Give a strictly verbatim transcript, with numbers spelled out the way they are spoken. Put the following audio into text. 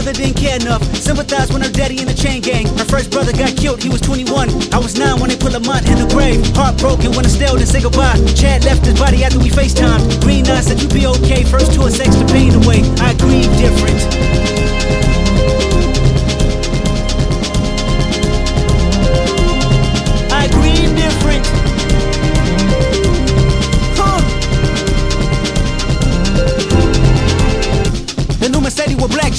mother didn't care enough. Sympathized when her daddy in the chain gang. Her first brother got killed, he was twenty-one. I was nine when they put Lamont in the grave. Heartbroken when Estelle didn't say goodbye. Chad left his body after we FaceTimed. Green Nine said you be okay. First tour sex the pain away. I grieve different.